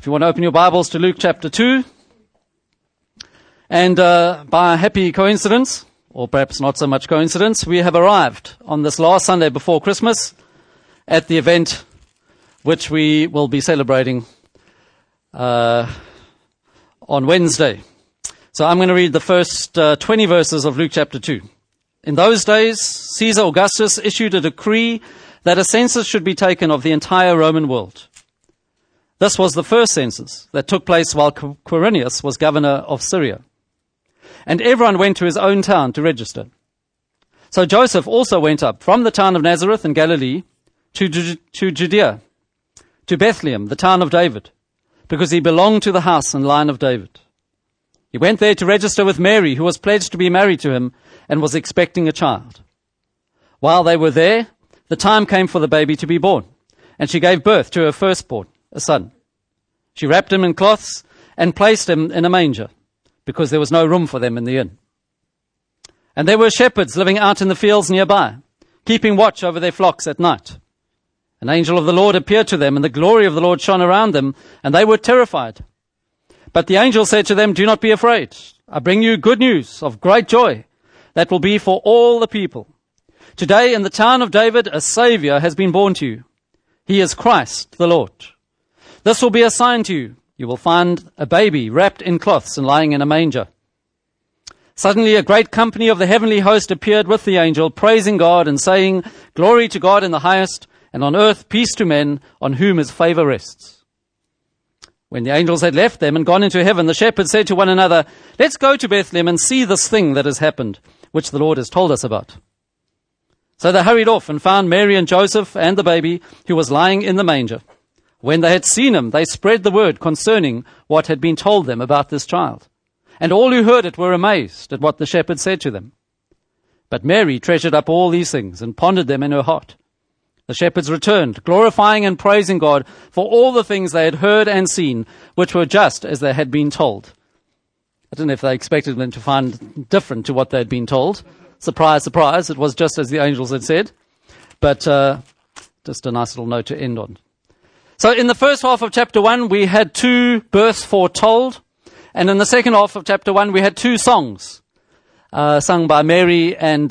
If you want to open your Bibles to Luke chapter 2, and by a happy coincidence, or perhaps not so much coincidence, we have arrived on this last Sunday before Christmas at the event which we will be celebrating on Wednesday. So I'm going to read the first 20 verses of Luke chapter 2. In those days, Caesar Augustus issued a decree that a census should be taken of the entire Roman world. This was the first census that took place while Quirinius was governor of Syria. And everyone went to his own town to register. So Joseph also went up from the town of Nazareth in Galilee to Judea, to Bethlehem, the town of David, because he belonged to the house and line of David. He went there to register with Mary, who was pledged to be married to him and was expecting a child. While they were there, the time came for the baby to be born, and she gave birth to her firstborn, a son. She wrapped him in cloths and placed him in a manger, because there was no room for them in the inn. And there were shepherds living out in the fields nearby, keeping watch over their flocks at night. An angel of the Lord appeared to them, and the glory of the Lord shone around them, and they were terrified. But the angel said to them, "Do not be afraid. I bring you good news of great joy that will be for all the people. Today in the town of David, a Savior has been born to you. He is Christ the Lord. This will be a sign to you. You will find a baby wrapped in cloths and lying in a manger." Suddenly a great company of the heavenly host appeared with the angel, praising God and saying, "Glory to God in the highest, and on earth peace to men on whom his favor rests." When the angels had left them and gone into heaven, the shepherds said to one another, "Let's go to Bethlehem and see this thing that has happened, which the Lord has told us about." So they hurried off and found Mary and Joseph and the baby who was lying in the manger. When they had seen him, they spread the word concerning what had been told them about this child. And all who heard it were amazed at what the shepherds said to them. But Mary treasured up all these things and pondered them in her heart. The shepherds returned, glorifying and praising God for all the things they had heard and seen, which were just as they had been told. I don't know if they expected them to find different to what they had been told. Surprise, surprise, it was just as the angels had said. But just a nice little note to end on. So in the first half of chapter 1, we had 2 births foretold. And in the second half of chapter 1, we had 2 songs sung by Mary and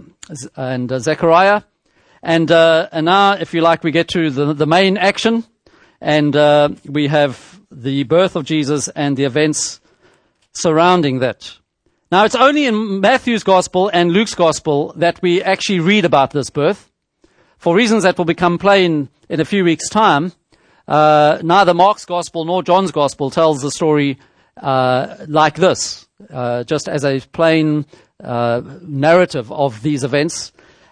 Zechariah. And now, if you like, we get to the main action. And we have the birth of Jesus and the events surrounding that. Now, it's only in Matthew's Gospel and Luke's Gospel that we actually read about this birth. For reasons that will become plain in a few weeks' time, neither Mark's Gospel nor John's Gospel tells the story like this, just as a plain narrative of these events.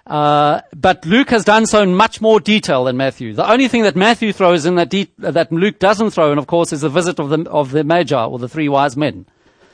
But Luke has done so in much more detail than Matthew. The only thing that Matthew throws in that Luke doesn't throw in, of course, is the visit of the Magi, or the 3 wise men.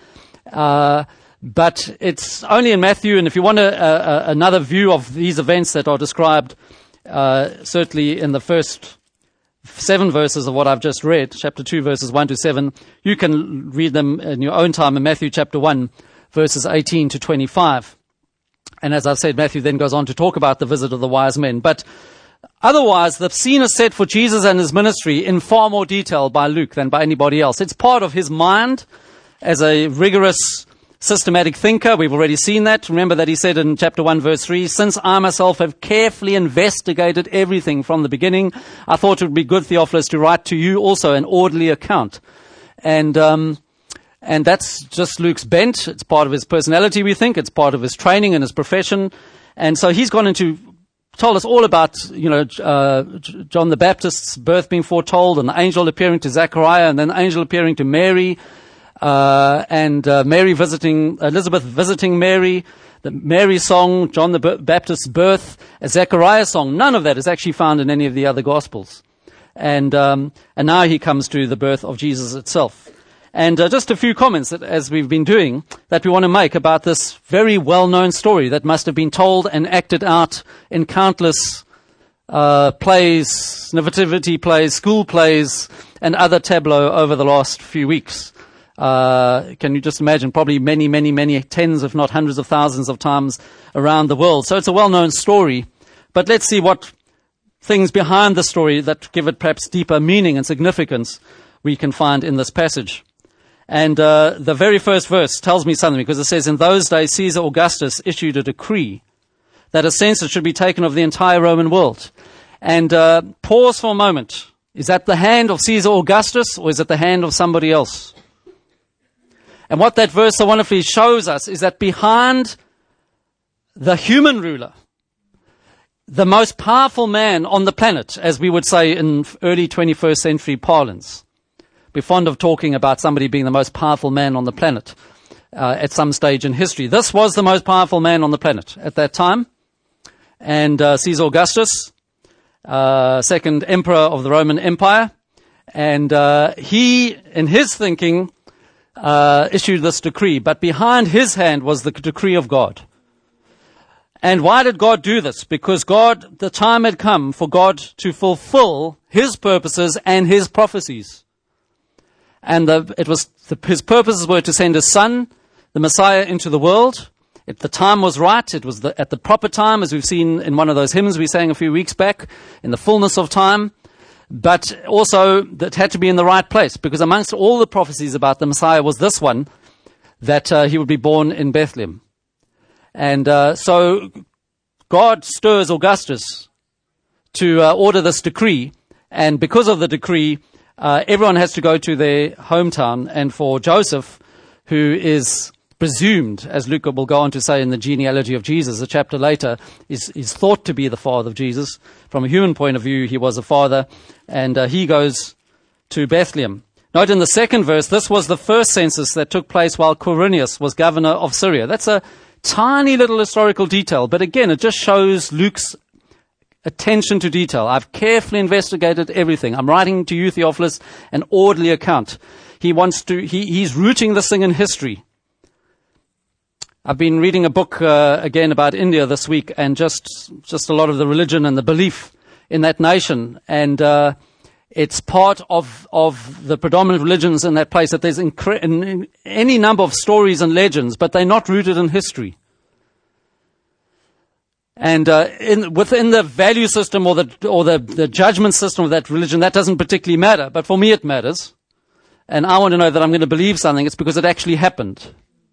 But it's only in Matthew, and if you want another view of these events that are described, certainly in the first 7 verses of what I've just read, chapter 2, verses 1 to 7, you can read them in your own time in Matthew chapter 1, verses 18 to 25. And as I've said, Matthew then goes on to talk about the visit of the wise men. But otherwise, the scene is set for Jesus and his ministry in far more detail by Luke than by anybody else. It's part of his mind as a rigorous, systematic thinker. We've already seen that. Remember that he said in chapter 1, verse 3, "Since I myself have carefully investigated everything from the beginning, I thought it would be good, Theophilus, to write to you also an orderly account." And that's just Luke's bent. It's part of his personality, we think. It's part of his training and his profession. And so he's told us all about, John the Baptist's birth being foretold, and the angel appearing to Zechariah, and then the angel appearing to Mary, and Elizabeth visiting Mary, the Mary song, John the Baptist's birth, a Zechariah song. None of that is actually found in any of the other Gospels. And now he comes to the birth of Jesus itself. And just a few comments that, as we've been doing, that we want to make about this very well-known story that must have been told and acted out in countless plays, nativity plays, school plays, and other tableaux over the last few weeks. Can you just imagine? Probably many, many, many tens, if not hundreds of thousands of times around the world. So it's a well-known story. But let's see what things behind the story that give it perhaps deeper meaning and significance we can find in this passage. And the very first verse tells me something, because it says, in those days Caesar Augustus issued a decree that a census should be taken of the entire Roman world. And pause for a moment. Is that the hand of Caesar Augustus, or is it the hand of somebody else? And what that verse so wonderfully shows us is that behind the human ruler, the most powerful man on the planet, as we would say in early 21st century parlance, we're fond of talking about somebody being the most powerful man on the planet at some stage in history. This was the most powerful man on the planet at that time. And Caesar Augustus, second emperor of the Roman Empire, and he, in his thinking, issued this decree. But behind his hand was the decree of God. And why did God do this? Because the time had come for God to fulfill his purposes and his prophecies. And his purposes were to send his son, the Messiah, into the world. The time was right. It was at the proper time, as we've seen in one of those hymns we sang a few weeks back, in the fullness of time. But also, that had to be in the right place, because amongst all the prophecies about the Messiah was this one, that he would be born in Bethlehem. And so God stirs Augustus to order this decree. And because of the decree, everyone has to go to their hometown. And for Joseph, who is presumed, as Luke will go on to say in the genealogy of Jesus, a chapter later, is thought to be the father of Jesus. From a human point of view, he was a father. And he goes to Bethlehem. Note in the second verse, this was the first census that took place while Quirinius was governor of Syria. That's a tiny little historical detail, but again, it just shows Luke's attention to detail. I've carefully investigated everything. I'm writing to you, Theophilus, an orderly account. He's rooting this thing in history. I've been reading a book again about India this week, and just a lot of the religion and the belief in that nation, and it's part of the predominant religions in that place that there's any number of stories and legends, but they're not rooted in history. And within the value system or the judgment system of that religion, that doesn't particularly matter. But for me, it matters. And I want to know that I'm going to believe something. It's because it actually happened.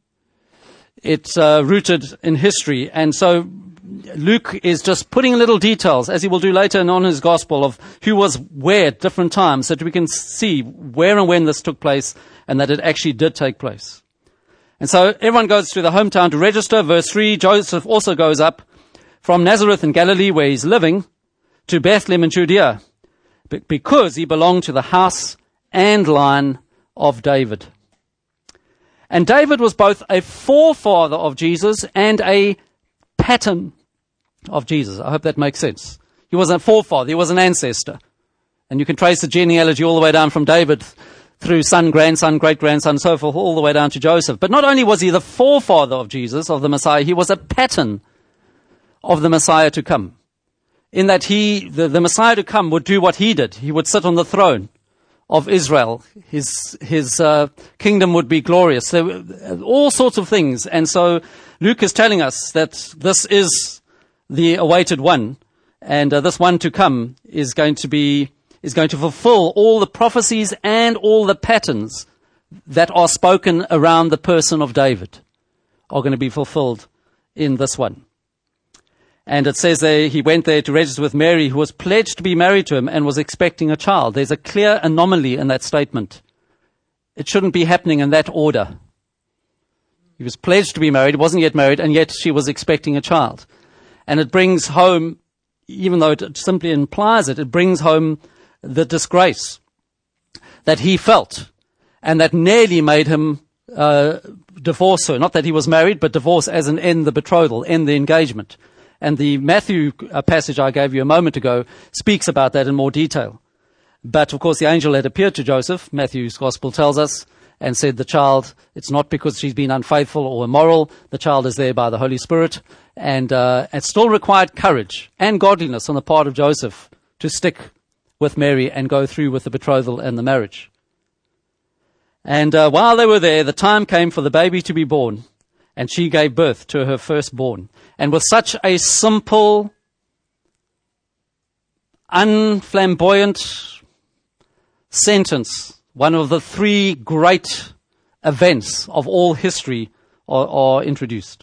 It's rooted in history. And so Luke is just putting little details, as he will do later on in his gospel, of who was where at different times, so that we can see where and when this took place, and that it actually did take place. And so everyone goes to the hometown to register. Verse 3, Joseph also goes up from Nazareth in Galilee, where he's living, to Bethlehem in Judea, because he belonged to the house and line of David. And David was both a forefather of Jesus and a pattern of Jesus. I hope that makes sense. He was a forefather. He was an ancestor. And you can trace the genealogy all the way down from David through son, grandson, great-grandson, so forth, all the way down to Joseph. But not only was he the forefather of Jesus, of the Messiah, he was a pattern of the Messiah to come. In that the Messiah to come would do what he did. He would sit on the throne of Israel. His kingdom would be glorious. There were all sorts of things. And so Luke is telling us that this is the awaited one. And this one to come is going to fulfill all the prophecies and all the patterns that are spoken around the person of David are going to be fulfilled in this one. And it says there, he went there to register with Mary, who was pledged to be married to him and was expecting a child. There's a clear anomaly in that statement. It shouldn't be happening in that order. He was pledged to be married, wasn't yet married, and yet she was expecting a child. And it brings home, even though it simply implies it brings home the disgrace that he felt, and that nearly made him divorce her. Not that he was married, but divorce as an end the betrothal, end the engagement. And the Matthew passage I gave you a moment ago speaks about that in more detail. But, of course, the angel had appeared to Joseph, Matthew's gospel tells us, and said the child, it's not because she's been unfaithful or immoral, the child is there by the Holy Spirit. And it still required courage and godliness on the part of Joseph to stick with Mary and go through with the betrothal and the marriage. And while they were there, the time came for the baby to be born, and she gave birth to her firstborn. And with such a simple, unflamboyant sentence, one of the three great events of all history are introduced.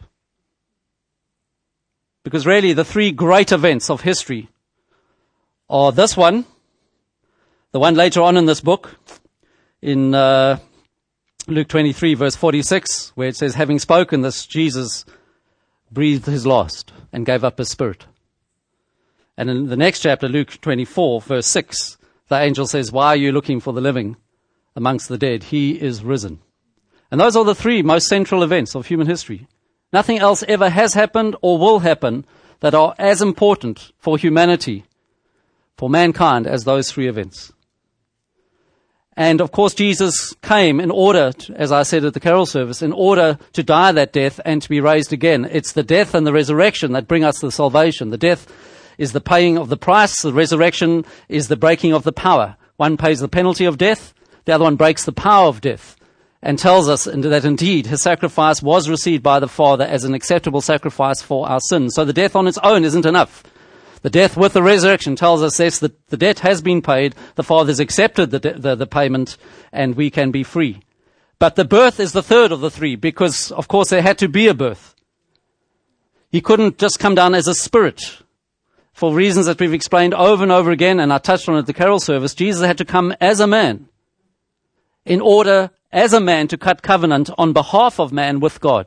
Because really the three great events of history are this one, the one later on in this book, in Luke 23 verse 46, where it says, having spoken this, Jesus breathed his last and gave up his spirit. And in the next chapter, Luke 24 verse 6, the angel says, why are you looking for the living amongst the dead? He is risen. And those are the three most central events of human history. Nothing else ever has happened or will happen that are as important for humanity, for mankind, as those three events. And of course, Jesus came in order, as I said at the carol service, in order to die that death and to be raised again. It's the death and the resurrection that bring us the salvation. The death is the paying of the price. The resurrection is the breaking of the power. One pays the penalty of death. The other one breaks the power of death and tells us that indeed his sacrifice was received by the Father as an acceptable sacrifice for our sins. So the death on its own isn't enough. The death with the resurrection tells us yes, that the debt has been paid, the Father's accepted the payment, and we can be free. But the birth is the third of the three, because, of course, there had to be a birth. He couldn't just come down as a spirit. For reasons that we've explained over and over again, and I touched on it at the carol service, Jesus had to come as a man, in order, as a man, to cut covenant on behalf of man with God.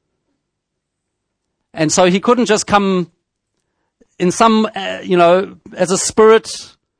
And so he couldn't just come in some, as a spirit,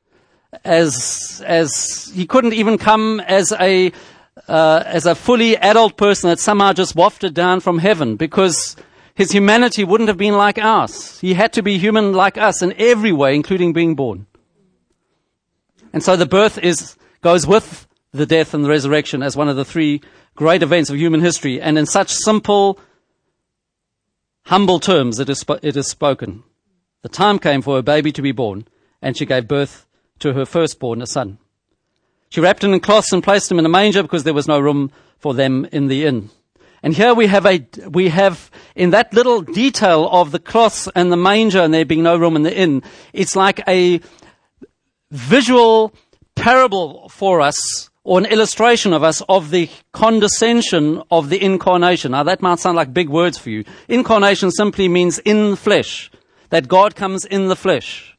as he couldn't even come as a fully adult person that somehow just wafted down from heaven, because his humanity wouldn't have been like ours. He had to be human like us in every way, including being born. And so the birth goes with the death and the resurrection as one of the three great events of human history, and in such simple, humble terms it is spoken. The time came for her baby to be born, and she gave birth to her firstborn, a son. She wrapped him in cloths and placed him in a manger because there was no room for them in the inn. And here we have in that little detail of the cloths and the manger and there being no room in the inn, it's like a visual parable for us, or an illustration of us, of the condescension of the incarnation. Now that might sound like big words for you. Incarnation simply means in the flesh. That God comes in the flesh.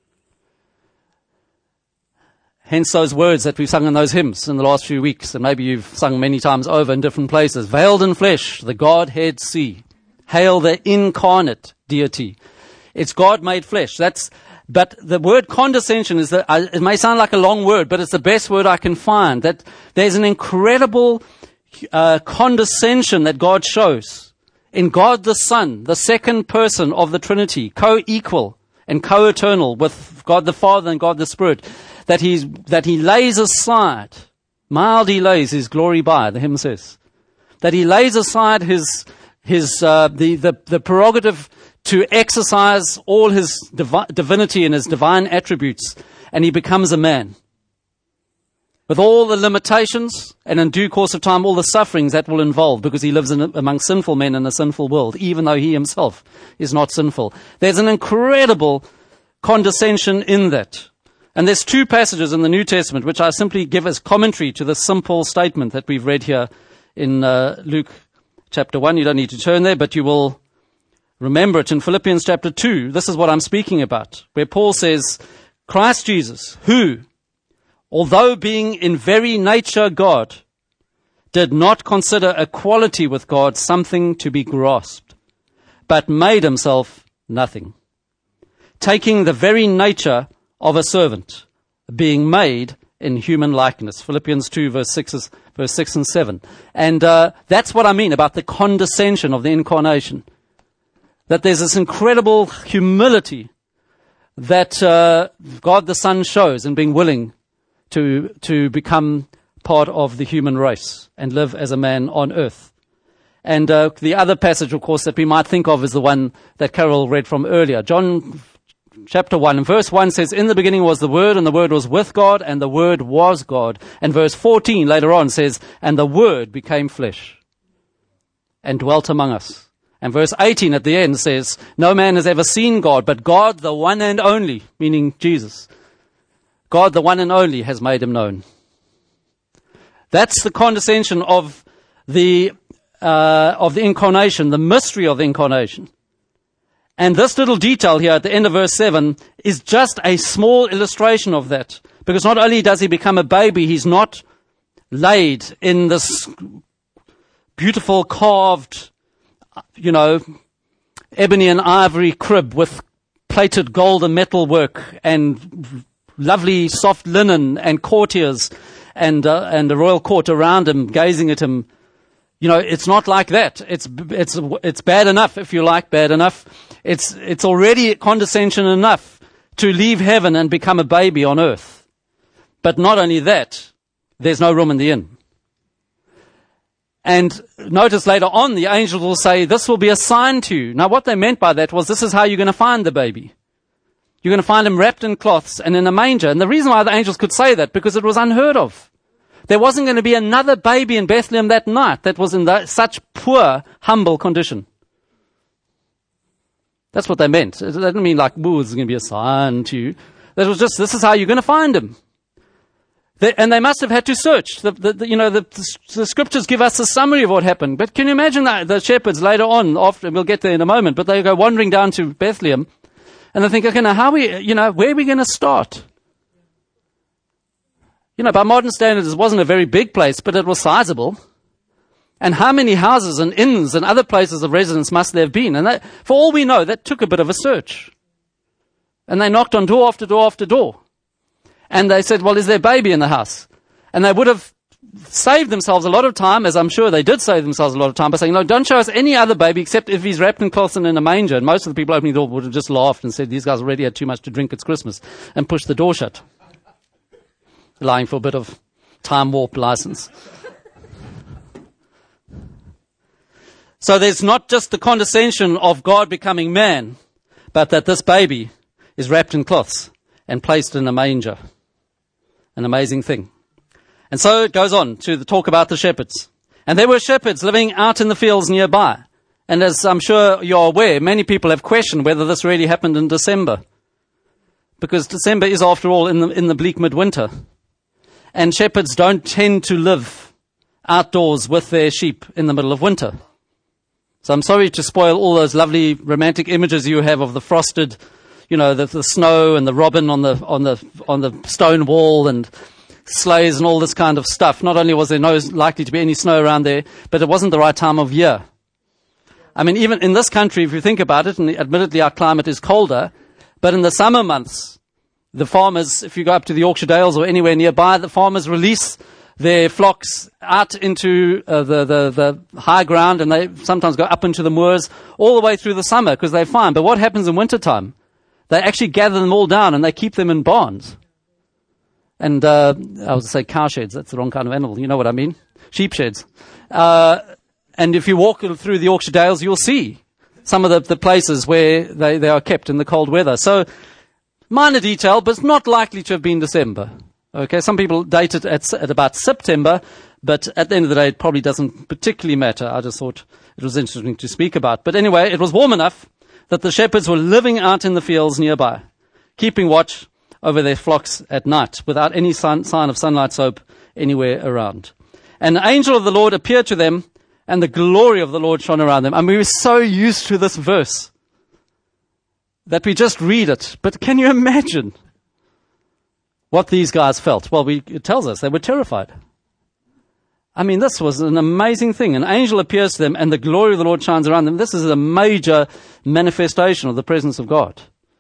Hence those words that we've sung in those hymns in the last few weeks, and maybe you've sung many times over in different places. Veiled in flesh, the Godhead see. Hail the incarnate deity. It's God made flesh. But the word condescension it may sound like a long word, but it's the best word I can find. That there's an incredible condescension that God shows in God the Son, the second person of the Trinity, co-equal and co-eternal with God the Father and God the Spirit, that he lays aside, mild he lays his glory by, the hymn says, that he lays aside the prerogative to exercise all his divinity and his divine attributes, and he becomes a man. With all the limitations, and in due course of time, all the sufferings that will involve, because he lives among sinful men in a sinful world, even though he himself is not sinful. There's an incredible condescension in that. And there's two passages in the New Testament which I simply give as commentary to the simple statement that we've read here in Luke chapter 1. You don't need to turn there, but you will remember it in Philippians chapter 2. This is what I'm speaking about, where Paul says, Christ Jesus, who, although being in very nature God, did not consider equality with God something to be grasped, but made himself nothing, taking the very nature of a servant, being made in human likeness. Philippians 2, verse 6 and 7. And that's what I mean about the condescension of the incarnation. That there's this incredible humility that God the Son shows in being willing to become part of the human race and live as a man on earth. And the other passage, of course, that we might think of is the one that Carol read from earlier. John chapter 1 and verse 1 says, in the beginning was the Word, and the Word was with God, and the Word was God. And verse 14 later on says, and the Word became flesh and dwelt among us. And verse 18 at the end says, no man has ever seen God, but God, the one and only, meaning Jesus, God, the one and only, has made him known. That's the condescension of the incarnation, the mystery of the incarnation. And this little detail here at the end of verse 7 is just a small illustration of that. Because not only does he become a baby, he's not laid in this beautiful carved, ebony and ivory crib with plated gold and metal work and lovely soft linen and courtiers and a royal court around him gazing at him. It's not like that. It's bad enough, if you like, bad enough. It's already condescension enough to leave heaven and become a baby on earth. But not only that, there's no room in the inn. And notice later on, the angels will say, this will be a sign to you. Now, what they meant by that was, this is how you're going to find the baby. You're going to find him wrapped in cloths and in a manger. And the reason why the angels could say that, because it was unheard of. There wasn't going to be another baby in Bethlehem that night that was in such poor, humble condition. That's what they meant. It didn't mean like, there's going to be a sign to you. That was just, this is how you're going to find him. And they must have had to search. The scriptures give us a summary of what happened. But can you imagine the shepherds later on, we'll get there in a moment, but they go wandering down to Bethlehem, and they think, okay, now where are we going to start? By modern standards, it wasn't a very big place, but it was sizable. And how many houses and inns and other places of residence must there have been? And for all we know, that took a bit of a search. And they knocked on door after door after door. And they said, well, is there a baby in the house? And they would have saved themselves a lot of time, as I'm sure they did save themselves a lot of time, by saying, no, don't show us any other baby except if he's wrapped in cloths and in a manger. And most of the people opening the door would have just laughed and said, these guys already had too much to drink, it's Christmas, and pushed the door shut, allowing for a bit of time warp license. So there's not just the condescension of God becoming man, but that this baby is wrapped in cloths and placed in a manger. An amazing thing. And so it goes on to talk about the shepherds. And there were shepherds living out in the fields nearby. And as I'm sure you're aware, many people have questioned whether this really happened in December. Because December is, after all, in the bleak midwinter. And shepherds don't tend to live outdoors with their sheep in the middle of winter. So I'm sorry to spoil all those lovely romantic images you have of the frosted, the snow and the robin on the stone wall and sleighs and all this kind of stuff. Not only was there no likely to be any snow around there, but it wasn't the right time of year. I mean, even in this country, if you think about it, and admittedly our climate is colder, but in the summer months, the farmers, if you go up to the Yorkshire Dales or anywhere nearby, the farmers release their flocks out into the high ground, and they sometimes go up into the moors all the way through the summer because they're fine. But what happens in wintertime? They actually gather them all down and they keep them in barns. And I was going to say cow sheds. That's the wrong kind of animal. You know what I mean? Sheep sheds. And if you walk through the Yorkshire Dales, you'll see some of the places where they are kept in the cold weather. So minor detail, but it's not likely to have been December. Okay, some people date it at about September, but at the end of the day, it probably doesn't particularly matter. I just thought it was interesting to speak about. But anyway, it was warm enough that the shepherds were living out in the fields nearby, keeping watch over their flocks at night without any sign of sunlight soap anywhere around. And the angel of the Lord appeared to them, and the glory of the Lord shone around them. And we were so used to this verse that we just read it. But can you imagine what these guys felt? Well, it tells us they were terrified. I mean, this was an amazing thing. An angel appears to them and the glory of the Lord shines around them. This is a major manifestation of the presence of God.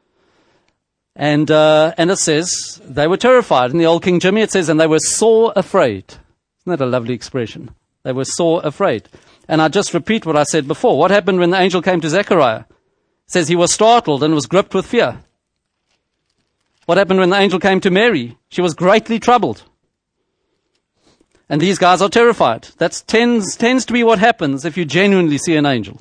And it says they were terrified. In the old King Jimmy, it says, and they were sore afraid. Isn't that a lovely expression? They were sore afraid. And I just repeat what I said before. What happened when the angel came to Zechariah? It says he was startled and was gripped with fear. What happened when the angel came to Mary? She was greatly troubled. And these guys are terrified. That tends to be what happens if you genuinely see an angel.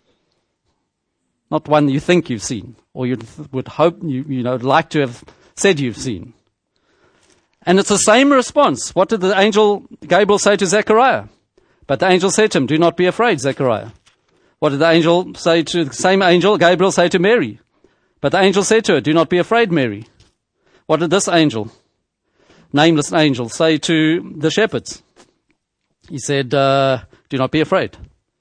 Not one you think you've seen, or you would hope like to have said you've seen. And it's the same response. What did the angel Gabriel say to Zechariah? But the angel said to him, do not be afraid, Zechariah. What did the angel say to the same angel Gabriel say to Mary? But the angel said to her, do not be afraid, Mary. What did this angel, nameless angel, say to the shepherds? He said, do not be afraid.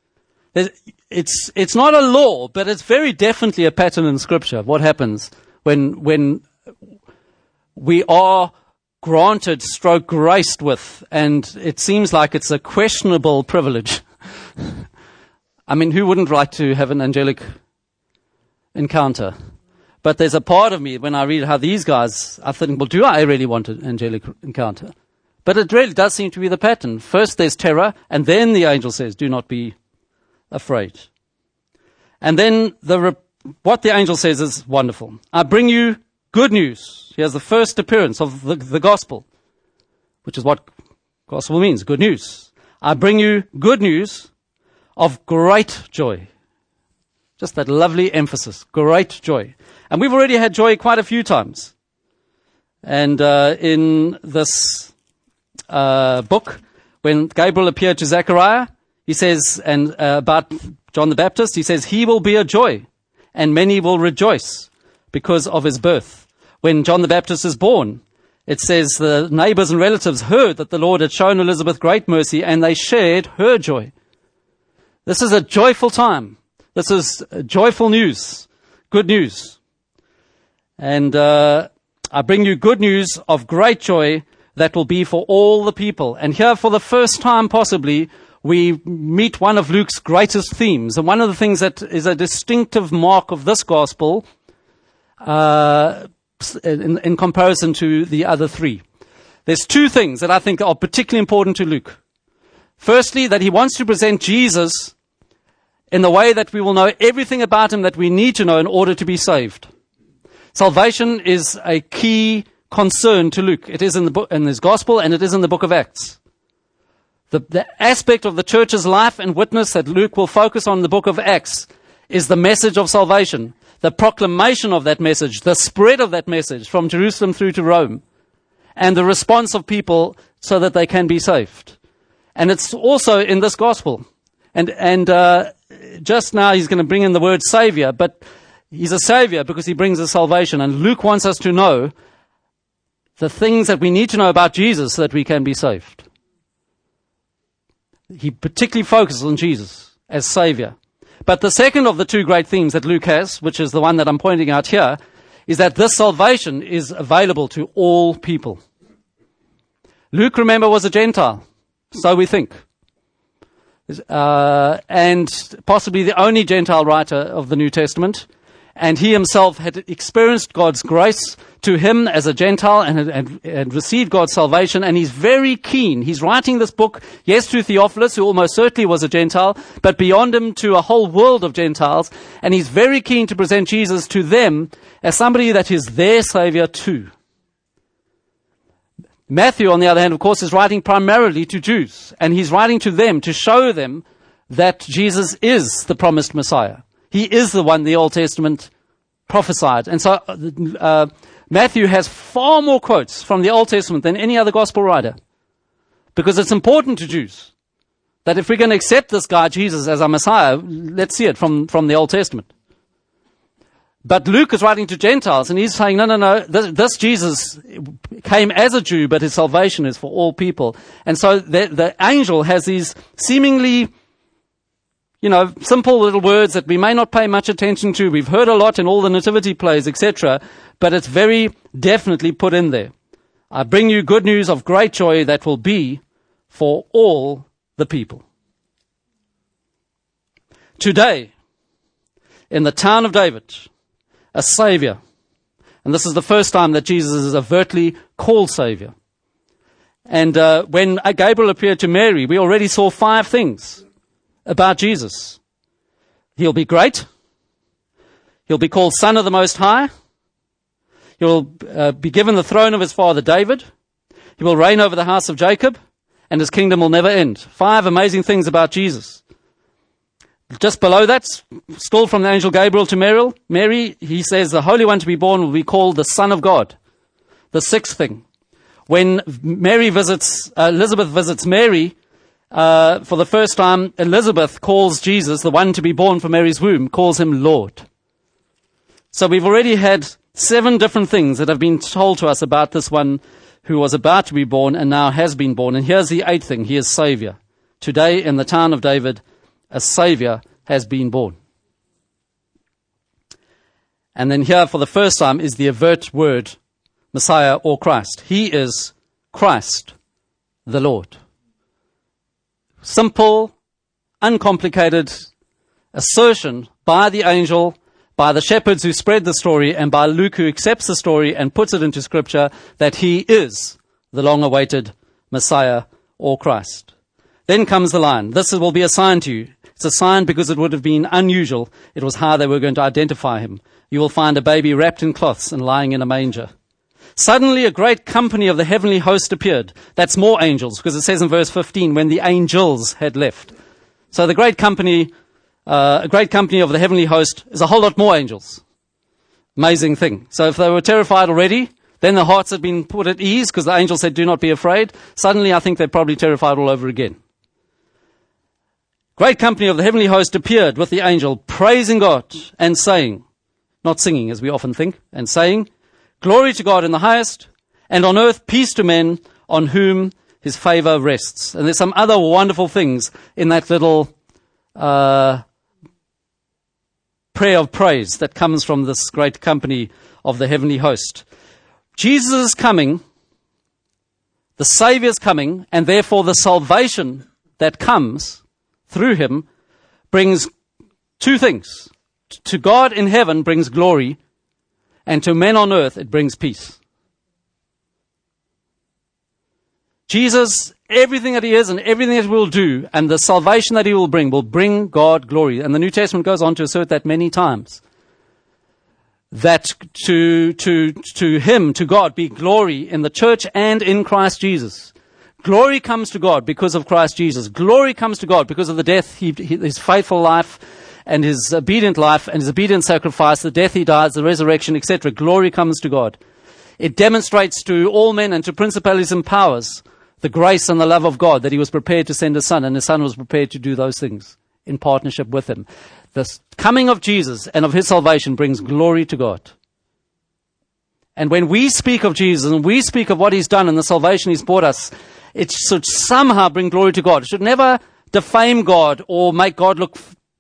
It's not a law, but it's very definitely a pattern in Scripture of what happens when we are granted, graced with, and it seems like it's a questionable privilege. I mean, who wouldn't like to have an angelic encounter? But there's a part of me, when I read how these guys, I think, well, do I really want an angelic encounter? But it really does seem to be the pattern. First there's terror, and then the angel says, do not be afraid. And then what the angel says is wonderful. I bring you good news. Here's the first appearance of the gospel, which is what gospel means, good news. I bring you good news of great joy. Just that lovely emphasis, great joy. And we've already had joy quite a few times. And in this book, when Gabriel appeared to Zechariah, he says, and about John the Baptist, he says, he will be a joy, and many will rejoice because of his birth. When John the Baptist is born, it says the neighbors and relatives heard that the Lord had shown Elizabeth great mercy, and they shared her joy. This is a joyful time. This is joyful news, good news. And I bring you good news of great joy that will be for all the people. And here, for the first time possibly, we meet one of Luke's greatest themes. And one of the things that is a distinctive mark of this gospel in comparison to the other three. There's two things that I think are particularly important to Luke. Firstly, that he wants to present Jesus in the way that we will know everything about him that we need to know in order to be saved. Salvation is a key concern to Luke. It is in the book, in his gospel, and it is in the book of Acts. The aspect of the church's life and witness that Luke will focus on in the book of Acts is the message of salvation, the proclamation of that message, the spread of that message from Jerusalem through to Rome, and the response of people so that they can be saved. And it's also in this gospel. And just now he's going to bring in the word Savior, but he's a Savior because he brings us salvation. And Luke wants us to know the things that we need to know about Jesus so that we can be saved. He particularly focuses on Jesus as Savior. But the second of the two great themes that Luke has, which is the one that I'm pointing out here, is that this salvation is available to all people. Luke, remember, was a Gentile. So we think. And possibly the only Gentile writer of the New Testament. And he himself had experienced God's grace to him as a Gentile and had received God's salvation. And he's very keen. He's writing this book, yes, to Theophilus, who almost certainly was a Gentile, but beyond him to a whole world of Gentiles. And he's very keen to present Jesus to them as somebody that is their Savior too. Matthew, on the other hand, of course, is writing primarily to Jews. And he's writing to them to show them that Jesus is the promised Messiah. He is the one the Old Testament prophesied. And so Matthew has far more quotes from the Old Testament than any other gospel writer. Because it's important to Jews that if we're going to accept this guy, Jesus, as our Messiah, let's see it from the Old Testament. But Luke is writing to Gentiles, and he's saying, no, this Jesus came as a Jew, but his salvation is for all people. And so the angel has these seemingly, simple little words that we may not pay much attention to. We've heard a lot in all the nativity plays, etc., but it's very definitely put in there. I bring you good news of great joy that will be for all the people. Today, in the town of David, a Savior. And this is the first time that Jesus is overtly called Savior. And when Gabriel appeared to Mary, we already saw 5 things about Jesus. He'll be great. He'll be called Son of the Most High. He'll be given the throne of his father David. He will reign over the house of Jacob, and his kingdom will never end. 5 amazing things about Jesus. Just below that, still from the angel Gabriel to Mary, he says the Holy One to be born will be called the Son of God. The 6th thing. When Elizabeth visits Mary, for the first time, Elizabeth calls Jesus, the one to be born from Mary's womb, calls him Lord. So we've already had 7 different things that have been told to us about this one who was about to be born and now has been born. And here's the 8th thing. He is Savior. today in the town of David, a Savior has been born. And then here for the first time is the overt word, Messiah or Christ. He is Christ, the Lord. Simple, uncomplicated assertion by the angel, by the shepherds who spread the story, and by Luke who accepts the story and puts it into Scripture, that he is the long-awaited Messiah or Christ. Then comes the line, this will be a sign to you. It's a sign because it would have been unusual. It was how they were going to identify him. You will find a baby wrapped in cloths and lying in a manger. Suddenly a great company of the heavenly host appeared. That's more angels, because it says in verse 15, when the angels had left. So the great company, a great company of the heavenly host is a whole lot more angels. Amazing thing. So if they were terrified already, then their hearts had been put at ease, because the angel said, do not be afraid. Suddenly I think they're probably terrified all over again. Great company of the heavenly host appeared with the angel, praising God and saying, not singing as we often think, and saying, glory to God in the highest, and on earth peace to men on whom his favor rests. And there's some other wonderful things in that little prayer of praise that comes from this great company of the heavenly host. Jesus is coming, the Savior is coming, and therefore the salvation that comes through him brings two things. To God in heaven brings glory, and to men on earth it brings peace. Jesus, everything that he is and everything that he will do, and the salvation that he will bring God glory. And the New Testament goes on to assert that many times. That to him, to God, be glory in the church and in Christ Jesus. Glory comes to God because of Christ Jesus. Glory comes to God because of the death, his faithful life, and his obedient life, and his obedient sacrifice, the death he dies, the resurrection, etc. Glory comes to God. It demonstrates to all men and to principalities and powers the grace and the love of God, that he was prepared to send his Son, and his Son was prepared to do those things in partnership with him. The coming of Jesus and of his salvation brings glory to God. And when we speak of Jesus and we speak of what he's done and the salvation he's brought us, it should somehow bring glory to God. It should never defame God or make God look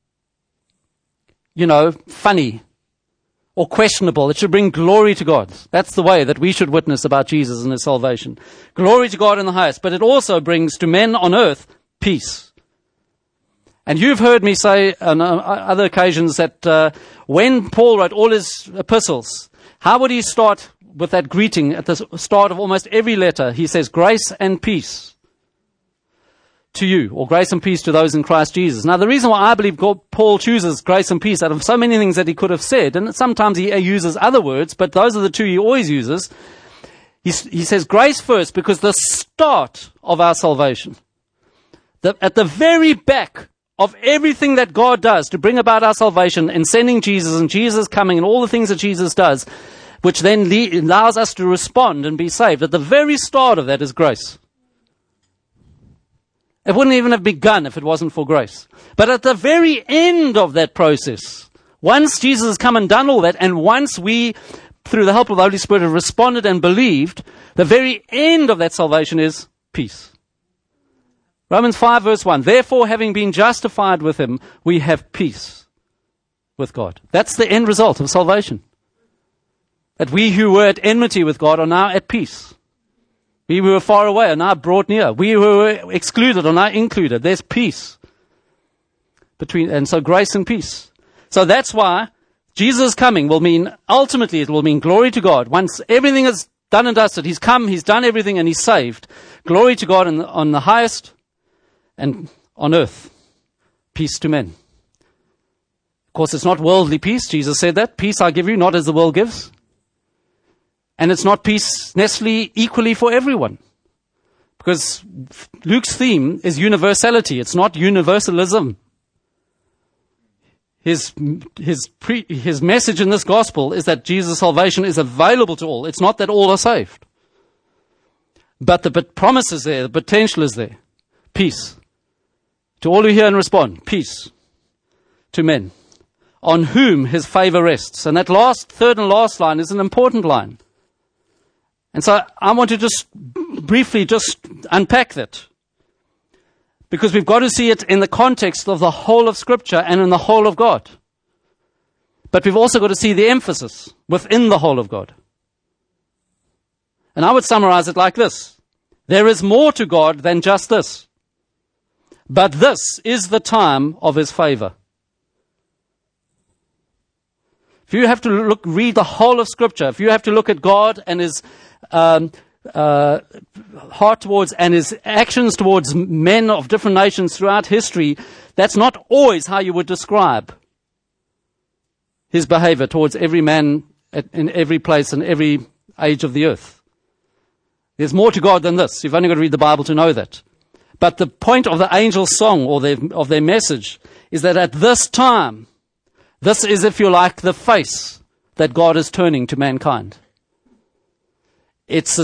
funny or questionable. It should bring glory to God. That's the way that we should witness about Jesus and his salvation. Glory to God in the highest, but it also brings to men on earth peace. And you've heard me say on other occasions that when Paul wrote all his epistles, how would he start with that greeting at the start of almost every letter? He says, grace and peace to you, or grace and peace to those in Christ Jesus. Now, the reason why I believe Paul chooses grace and peace out of so many things that he could have said, and sometimes he uses other words, but those are the two he always uses. He says grace first because the start of our salvation, at the very back of everything that God does to bring about our salvation and sending Jesus and Jesus coming and all the things that Jesus does, which then allows us to respond and be saved, at the very start of that is grace. It wouldn't even have begun if it wasn't for grace. But at the very end of that process, once Jesus has come and done all that, and once we, through the help of the Holy Spirit, have responded and believed, the very end of that salvation is peace. Romans 5 verse 1, therefore having been justified with him, we have peace with God. That's the end result of salvation. That we who were at enmity with God are now at peace. We who were far away are now brought near. We who were excluded are now included. There's peace and so grace and peace. So that's why Jesus' coming will mean, ultimately it will mean glory to God. Once everything is done and dusted, he's come, he's done everything, and he's saved. Glory to God on the highest, and on earth, peace to men. Of course, it's not worldly peace. Jesus said that. Peace I give you, not as the world gives. And it's not peace necessarily equally for everyone. Because Luke's theme is universality. It's not universalism. His message in this gospel is that Jesus' salvation is available to all. It's not that all are saved. But the promise is there. The potential is there. Peace. To all who hear and respond. Peace. To men. On whom his favor rests. And that third and last line is an important line. And so I want to just briefly unpack that. Because we've got to see it in the context of the whole of Scripture and in the whole of God. But we've also got to see the emphasis within the whole of God. And I would summarize it like this. There is more to God than just this. But this is the time of His favor. If you have to read the whole of Scripture, if you have to look at God and His heart towards and His actions towards men of different nations throughout history, that's not always how you would describe His behavior towards every man in every place and every age of the earth. There's more to God than this. You've only got to read the Bible to know that. But the point of the angel's song or of their message is that at this time, this is, if you like, the face that God is turning to mankind. It's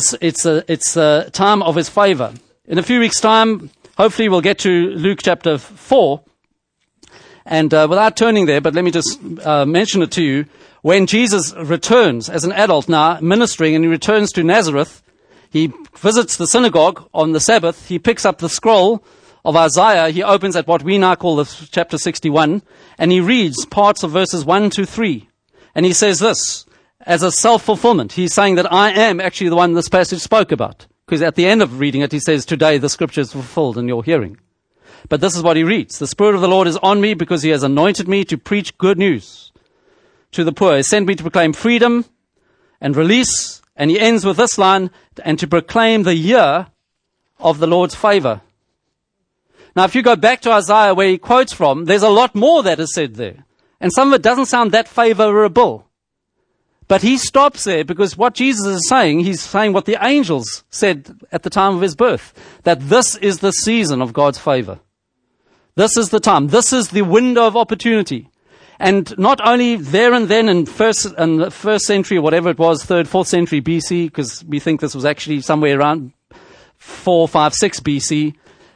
a time of His favor. In a few weeks' time, hopefully we'll get to Luke chapter 4. And without turning there, but let me just mention it to you. When Jesus returns as an adult now, ministering, and He returns to Nazareth, He visits the synagogue on the Sabbath. He picks up the scroll of Isaiah. He opens at what we now call the chapter 61, and he reads parts of verses 1 to 3. And he says this, as a self-fulfillment. He's saying that I am actually the one this passage spoke about. Because at the end of reading it, he says, today the scripture is fulfilled in your hearing. But this is what he reads. The Spirit of the Lord is on me because He has anointed me to preach good news to the poor. He sent me to proclaim freedom and release. And he ends with this line, and to proclaim the year of the Lord's favor. Now, if you go back to Isaiah where he quotes from, there's a lot more that is said there. And some of it doesn't sound that favorable. But he stops there because what Jesus is saying, He's saying what the angels said at the time of His birth. That this is the season of God's favor. This is the time. This is the window of opportunity. And not only there and then in the first century, or whatever it was, 3rd, 4th century BC, because we think this was actually somewhere around 4, 5, 6 BC.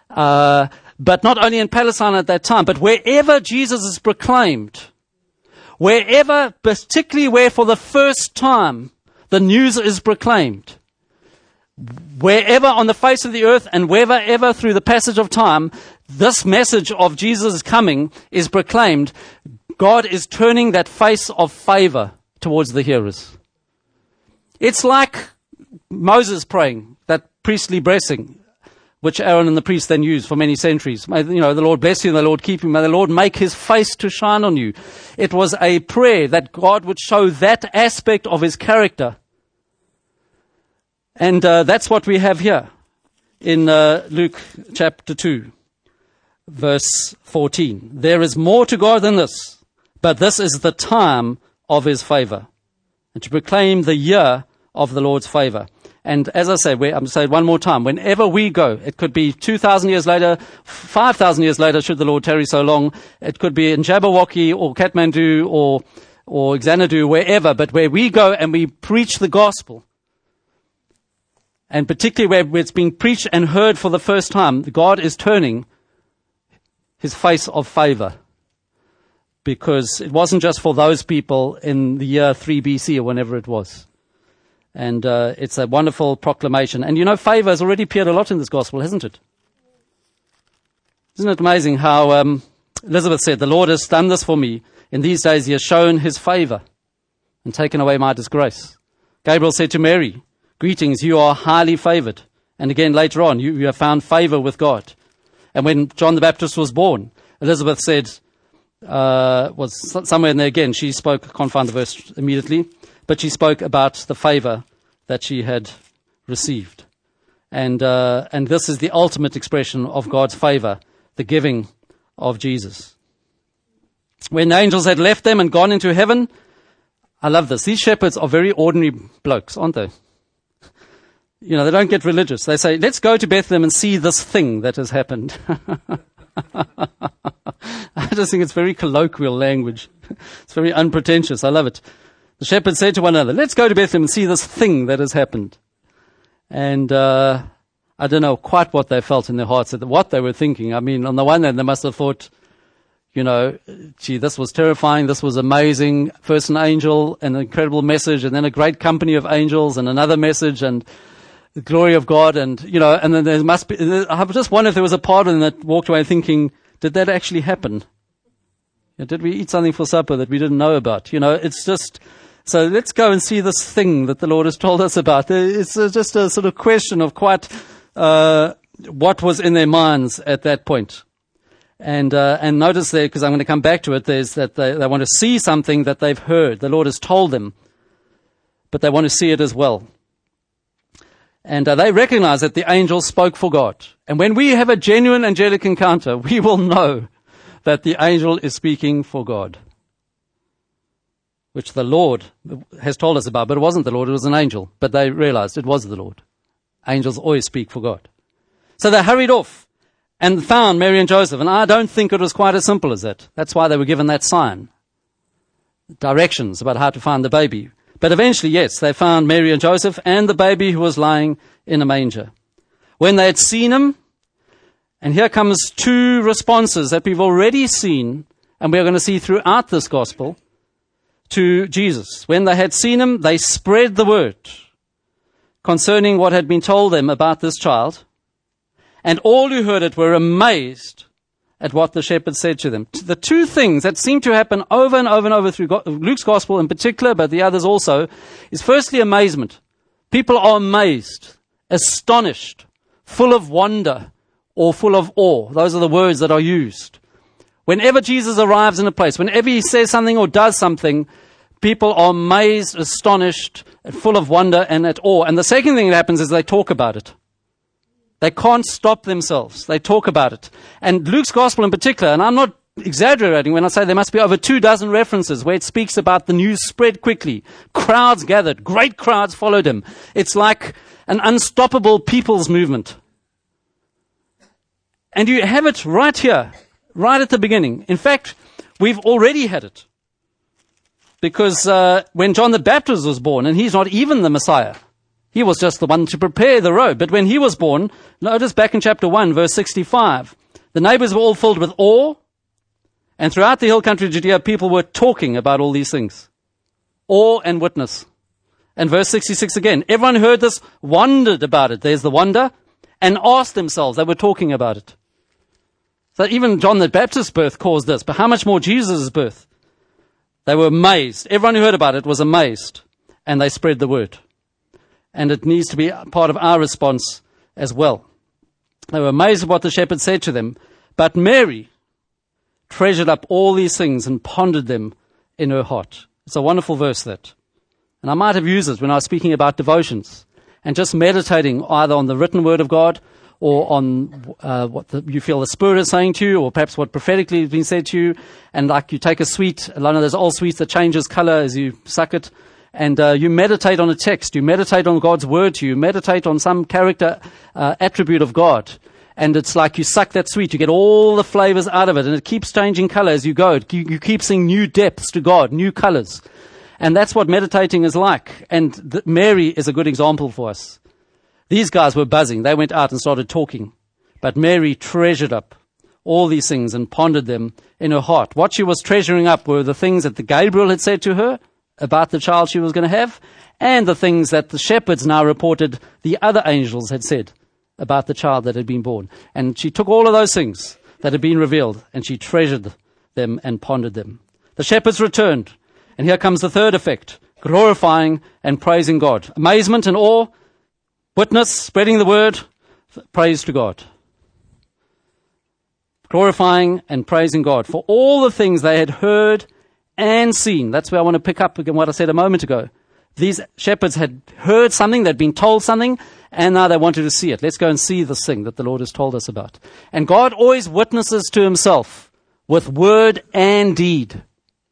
But not only in Palestine at that time, but wherever Jesus is proclaimed, wherever, particularly where for the first time the news is proclaimed, wherever on the face of the earth and wherever through the passage of time, this message of Jesus' coming is proclaimed, God is turning that face of favor towards the hearers. It's like Moses praying, that priestly blessing, which Aaron and the priests then used for many centuries. May, the Lord bless you, and the Lord keep you. May the Lord make His face to shine on you. It was a prayer that God would show that aspect of His character. And that's what we have here in Luke chapter 2, verse 14. There is more to God than this, but this is the time of His favor, and to proclaim the year of the Lord's favor. And as I say, I'm saying one more time, whenever we go, it could be 2,000 years later, 5,000 years later, should the Lord tarry so long. It could be in Jabberwocky or Kathmandu or Xanadu, wherever. But where we go and we preach the gospel, and particularly where it's being preached and heard for the first time, God is turning His face of favor. Because it wasn't just for those people in the year 3 BC or whenever it was. And it's a wonderful proclamation. And favor has already appeared a lot in this gospel, hasn't it? Isn't it amazing how Elizabeth said, the Lord has done this for me. In these days He has shown His favor and taken away my disgrace. Gabriel said to Mary, greetings, you are highly favored. And again later on, you have found favor with God. And when John the Baptist was born, Elizabeth said, was somewhere in there again, she spoke, I can't find the verse immediately, but she spoke about the favor that she had received. And this is the ultimate expression of God's favor, the giving of Jesus. When the angels had left them and gone into heaven, I love this. These shepherds are very ordinary blokes, aren't they? They don't get religious. They say, let's go to Bethlehem and see this thing that has happened. I just think it's very colloquial language. It's very unpretentious. I love it. The shepherds said to one another, let's go to Bethlehem and see this thing that has happened. And I don't know quite what they felt in their hearts, what they were thinking. I mean, on the one hand, they must have thought, gee, this was terrifying, this was amazing. First an angel, an incredible message, and then a great company of angels, and another message, and the glory of God, and and then there must be. I just wonder if there was a part of them that walked away thinking, "Did that actually happen? Did we eat something for supper that we didn't know about?" It's just. So let's go and see this thing that the Lord has told us about. It's just a sort of question of quite what was in their minds at that point. And notice there, because I'm going to come back to it, there's that they want to see something that they've heard. The Lord has told them, but they want to see it as well. And they recognize that the angel spoke for God. And when we have a genuine angelic encounter, we will know that the angel is speaking for God, which the Lord has told us about. But it wasn't the Lord, it was an angel. But they realized it was the Lord. Angels always speak for God. So they hurried off and found Mary and Joseph. And I don't think it was quite as simple as that. That's why they were given that sign, directions about how to find the baby. But eventually, yes, they found Mary and Joseph and the baby who was lying in a manger. When they had seen him, and here comes two responses that we've already seen, and we're going to see throughout this gospel, to Jesus. When they had seen him, they spread the word concerning what had been told them about this child. And all who heard it were amazed at what the shepherds said to them. The two things that seem to happen over and over and over through Luke's gospel in particular, but the others also, is firstly amazement. People are amazed, astonished, full of wonder, or full of awe. Those are the words that are used. Whenever Jesus arrives in a place, whenever he says something or does something, people are amazed, astonished, full of wonder and at awe. And the second thing that happens is they talk about it. They can't stop themselves. They talk about it. And Luke's gospel in particular, and I'm not exaggerating when I say there must be over 24 references where it speaks about the news spread quickly. Crowds gathered. Great crowds followed him. It's like an unstoppable people's movement. And you have it right here, right at the beginning. In fact, we've already had it. Because when John the Baptist was born, and he's not even the Messiah, he was just the one to prepare the road. But when he was born, notice back in chapter 1, verse 65, the neighbors were all filled with awe, and throughout the hill country of Judea, people were talking about all these things. Awe and witness. And verse 66 again, everyone who heard this wondered about it. There's the wonder, and asked themselves. They were talking about it. So even John the Baptist's birth caused this, but how much more Jesus' birth? They were amazed. Everyone who heard about it was amazed, and they spread the word. And it needs to be part of our response as well. They were amazed at what the shepherd said to them, but Mary treasured up all these things and pondered them in her heart. It's a wonderful verse, that. And I might have used it when I was speaking about devotions and just meditating either on the written word of God or on what you feel the Spirit is saying to you, or perhaps what prophetically has been said to you. And like you take a sweet, one of those old sweets that changes color as you suck it, and you meditate on a text, you meditate on God's word to you, meditate on some character attribute of God. And it's like you suck that sweet, you get all the flavors out of it, and it keeps changing color as you go. You keep seeing new depths to God, new colors. And that's what meditating is like. And Mary is a good example for us. These guys were buzzing. They went out and started talking. But Mary treasured up all these things and pondered them in her heart. What she was treasuring up were the things that the Gabriel had said to her about the child she was going to have, and the things that the shepherds now reported the other angels had said about the child that had been born. And she took all of those things that had been revealed, and she treasured them and pondered them. The shepherds returned, and here comes the third effect, glorifying and praising God. Amazement and awe, witness, spreading the word, praise to God. Glorifying and praising God for all the things they had heard and seen. That's where I want to pick up again what I said a moment ago. These shepherds had heard something, they'd been told something, and now they wanted to see it. Let's go and see this thing that the Lord has told us about. And God always witnesses to himself with word and deed.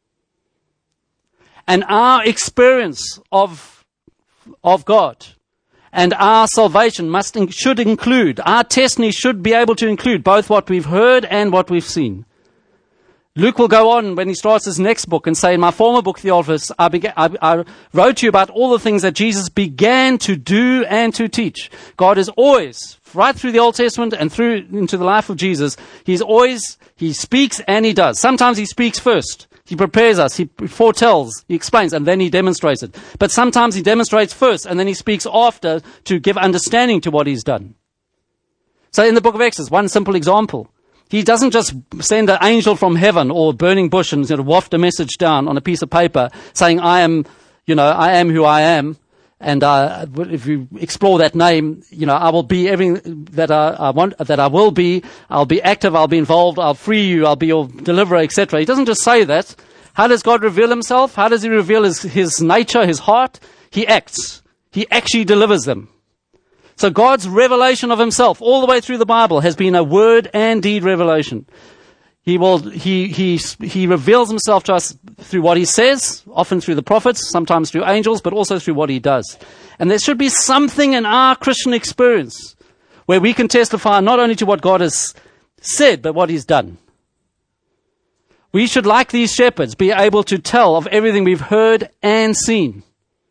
And our experience of God and our salvation should include, our testimony should be able to include both what we've heard and what we've seen. Luke will go on when he starts his next book and say, in my former book, Theophilus, I wrote to you about all the things that Jesus began to do and to teach. God is always, right through the Old Testament and through into the life of Jesus, he speaks and he does. Sometimes he speaks first, He prepares us. He foretells. He explains, and then he demonstrates it. But sometimes he demonstrates first, and then he speaks after to give understanding to what he's done. So in the book of Exodus, one simple example. He doesn't just send an angel from heaven or a burning bush and waft a message down on a piece of paper saying, I am who I am. And if you explore that name, I will be everything that I want, that I will be. I'll be active, I'll be involved, I'll free you, I'll be your deliverer, etc. He doesn't just say that. How does God reveal himself? How does he reveal his nature, his heart? He acts. He actually delivers them. So God's revelation of himself all the way through the Bible has been a word and deed revelation. He reveals himself to us through what he says, often through the prophets, sometimes through angels, but also through what he does. And there should be something in our Christian experience where we can testify not only to what God has said, but what he's done. We should, like these shepherds, be able to tell of everything we've heard and seen.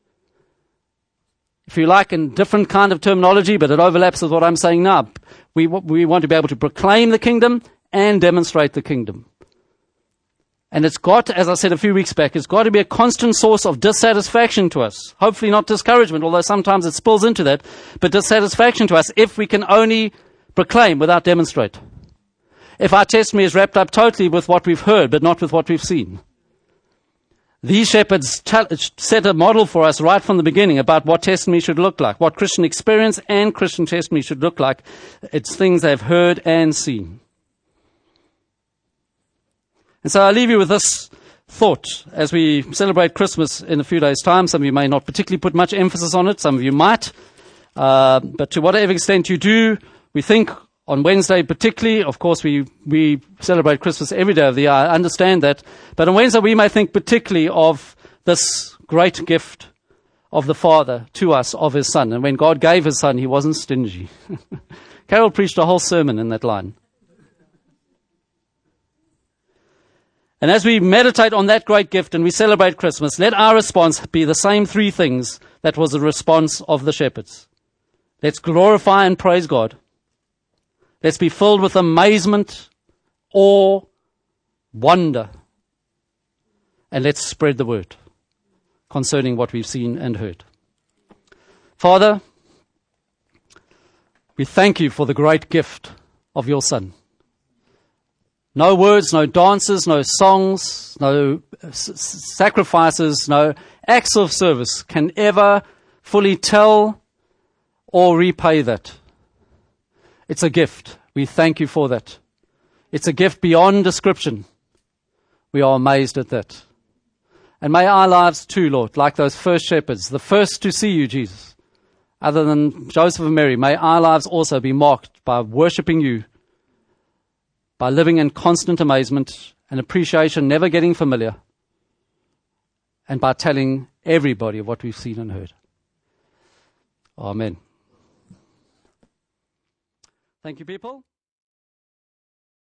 If you like, in different kind of terminology, but it overlaps with what I'm saying now. We want to be able to proclaim the kingdom and demonstrate the kingdom. And it's got, as I said a few weeks back, it's got to be a constant source of dissatisfaction to us. Hopefully not discouragement, although sometimes it spills into that, but dissatisfaction to us if we can only proclaim without demonstrate. If our testimony is wrapped up totally with what we've heard, but not with what we've seen. These shepherds set a model for us right from the beginning about what testimony should look like, what Christian experience and Christian testimony should look like. It's things they've heard and seen. And so I leave you with this thought as we celebrate Christmas in a few days' time. Some of you may not particularly put much emphasis on it. Some of you might. But to whatever extent you do, we think on Wednesday particularly, of course, we celebrate Christmas every day of the year. I understand that. But on Wednesday, we may think particularly of this great gift of the Father to us, of his Son. And when God gave his Son, he wasn't stingy. Carol preached a whole sermon in that line. And as we meditate on that great gift and we celebrate Christmas, let our response be the same three things that was the response of the shepherds. Let's glorify and praise God. Let's be filled with amazement, awe, wonder. And let's spread the word concerning what we've seen and heard. Father, we thank you for the great gift of your Son. No words, no dances, no songs, no sacrifices, no acts of service can ever fully tell or repay that. It's a gift. We thank you for that. It's a gift beyond description. We are amazed at that. And may our lives too, Lord, like those first shepherds, the first to see you, Jesus, other than Joseph and Mary, may our lives also be marked by worshiping you, by living in constant amazement and appreciation, never getting familiar, and by telling everybody of what we've seen and heard. Amen. Thank you, people.